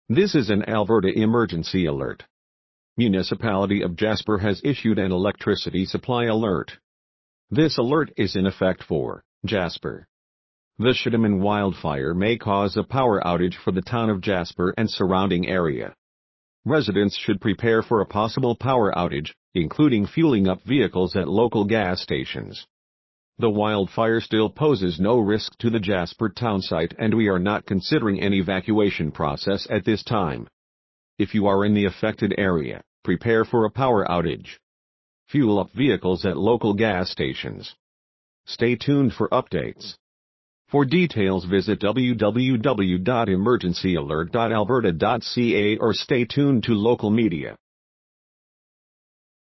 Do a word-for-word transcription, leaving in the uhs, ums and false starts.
This is an Alberta emergency alert. Municipality of Jasper has issued an electricity supply alert. This alert is in effect for Jasper. The Shedman wildfire may cause a power outage for the town of Jasper and surrounding area. Residents should prepare for a possible power outage, including fueling up vehicles at local gas stations. The wildfire still poses no risk to the Jasper townsite and we are not considering an evacuation process at this time. If you are in the affected area, prepare for a power outage. Fuel up vehicles at local gas stations. Stay tuned for updates. For details visit w w w dot emergency alert dot alberta dot c a or stay tuned to local media.